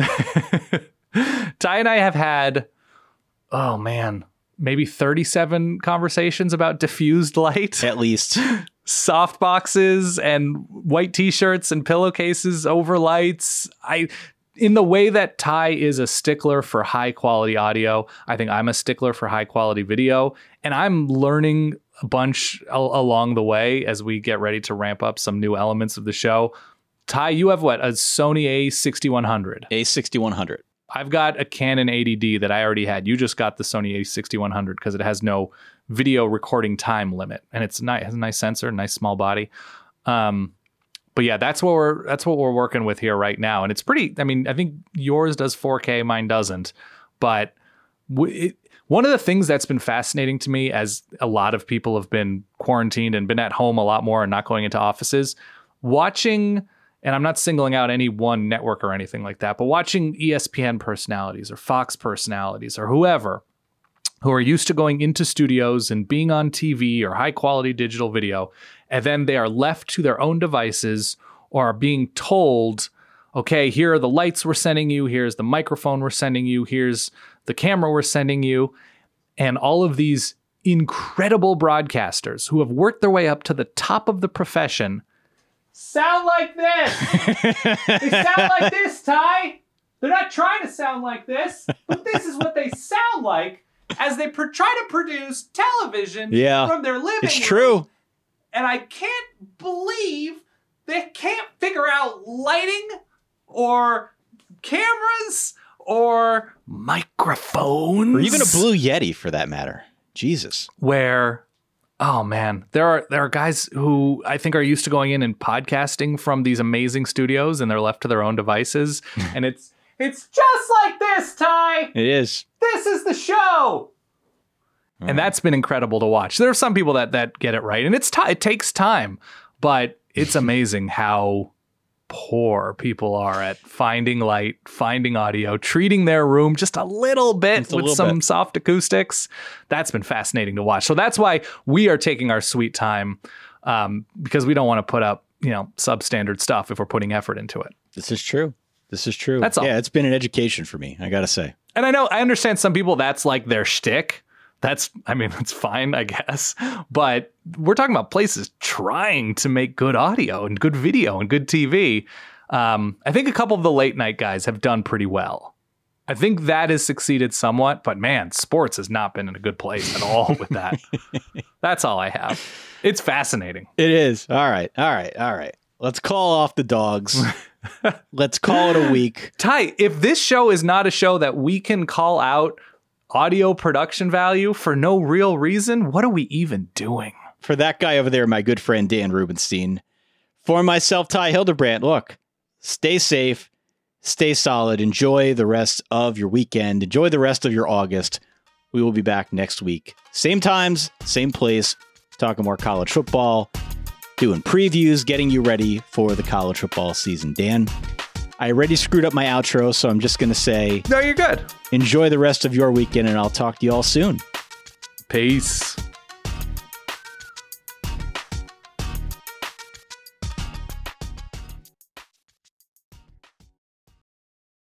Ty and I have had, maybe 37 conversations about diffused light. At least. Soft boxes and white t-shirts and pillowcases over lights. In the way that Ty is a stickler for high quality audio, I think I'm a stickler for high quality video, and I'm learning a bunch along the way as we get ready to ramp up some new elements of the show. Ty, you have what? A Sony A6100. A6100. I've got a Canon 80D that I already had. You just got the Sony A6100 because it has no video recording time limit, and it's nice. It has a nice sensor, nice small body. But yeah, that's what we're working with here right now, and it's pretty. I mean, I think yours does 4K, mine doesn't. But one of the things that's been fascinating to me, as a lot of people have been quarantined and been at home a lot more and not going into offices, watching. And I'm not singling out any one network or anything like that, but watching ESPN personalities or Fox personalities or whoever who are used to going into studios and being on TV or high quality digital video, and then they are left to their own devices or are being told, okay, here are the lights we're sending you, here's the microphone we're sending you, here's the camera we're sending you, and all of these incredible broadcasters who have worked their way up to the top of the profession sound like this. They sound like this, Ty. They're not trying to sound like this, but this is what they sound like as they try to produce television from their living room. It's true. And I can't believe they can't figure out lighting or cameras or microphones. Or even a Blue Yeti for that matter. Jesus. Where, oh man, there are guys who I think are used to going in and podcasting from these amazing studios and they're left to their own devices. And it's just like this, Ty. It is. This is the show. And that's been incredible to watch. There are some people that get it right, and it takes time, but it's amazing how poor people are at finding light, finding audio, treating their room just a little bit with some soft acoustics. That's been fascinating to watch. So that's why we are taking our sweet time, because we don't want to put up, substandard stuff if we're putting effort into it. This is true. That's all. Yeah, it's been an education for me, I got to say. And I understand some people, that's like their shtick. That's fine, I guess. But we're talking about places trying to make good audio and good video and good TV. I think a couple of the late night guys have done pretty well. I think that has succeeded somewhat, but man, sports has not been in a good place at all with that. That's all I have. It's fascinating. It is. All right. Let's call off the dogs. Let's call it a week. Ty, if this show is not a show that we can call out audio production value for no real reason, what are we even doing? For that guy over there, my good friend Dan Rubenstein. For myself, Ty Hildebrandt, look, stay safe, stay solid, enjoy the rest of your weekend, enjoy the rest of your August. We will be back next week. Same times, same place, talking more college football, doing previews, getting you ready for the college football season. Dan, I already screwed up my outro, so I'm just going to say... No, you're good. Enjoy the rest of your weekend, and I'll talk to you all soon. Peace.